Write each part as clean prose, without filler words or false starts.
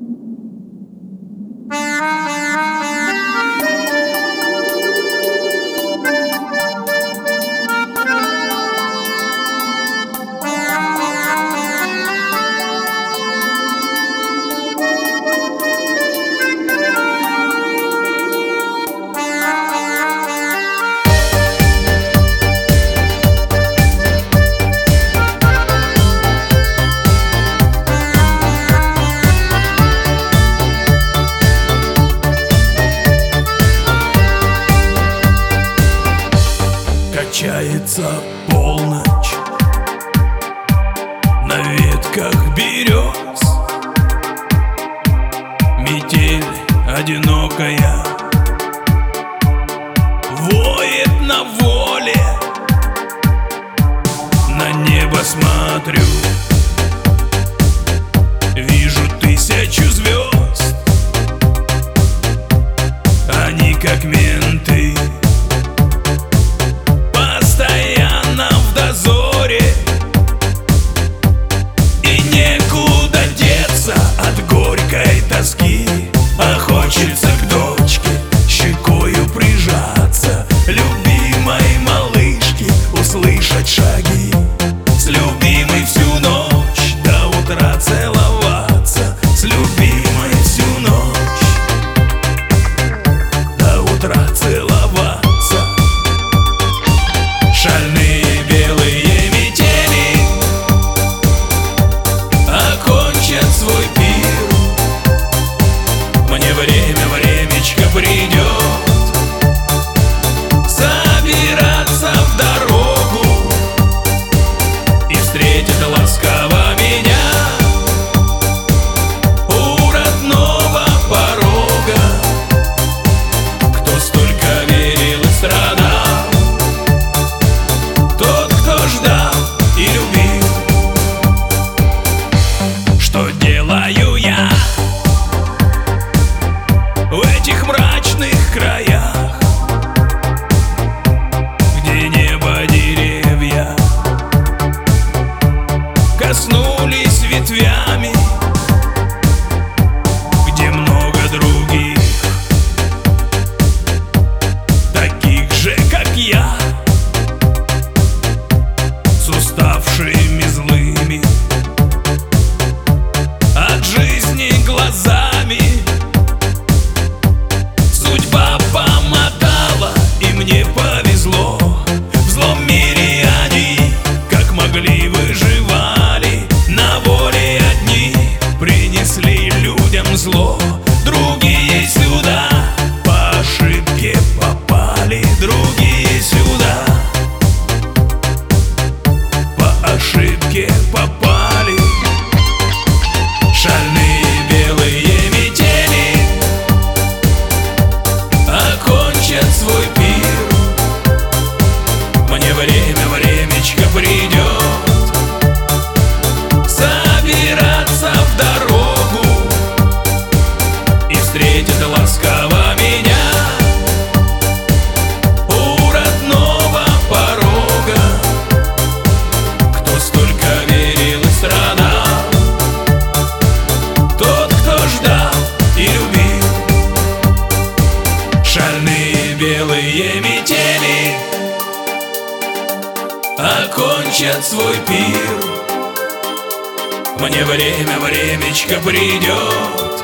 Качается полночь на ветках берез, метель одинокая воет на воле. На небо смотрю, вижу 1000 звезд. Они как менты, постоянно в дозоре, и некуда деться от горькой тоски. А хочется к дочке щекою прижаться, любимой малышке услышать шаги, с любимой всю ночь до утра целоваться, с любимой всю ночь до утра целоваться. Шальные белые метели окончат свой пир. Мне времечко придет собираться в дорогу, и встретит ласково меня у родного порога. Кто столько верил и страдал, тот, кто ждал и любил. Что делаю я в этих мрачных краях, где небо деревья коснулись ветвями, где много других, таких же, как я, с уставшими злыми от жизни глазами. Судьба помотала, и мне повезло. В злом мире они, как могли, выживали. На воле одни принесли людям зло, другие сюда по ошибке попали, другие сюда по ошибке попали. Шальные белые метели окончат свой пир. Мне времечко придет собираться в дорогу, и встретит ласково меня у родного порога. Кто столько верил и страдал, тот, кто ждал и любил. Шальные белые метели окончат свой пир. Мне времечко придет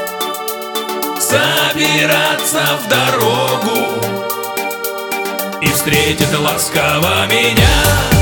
собираться в дорогу, и встретит ласково меня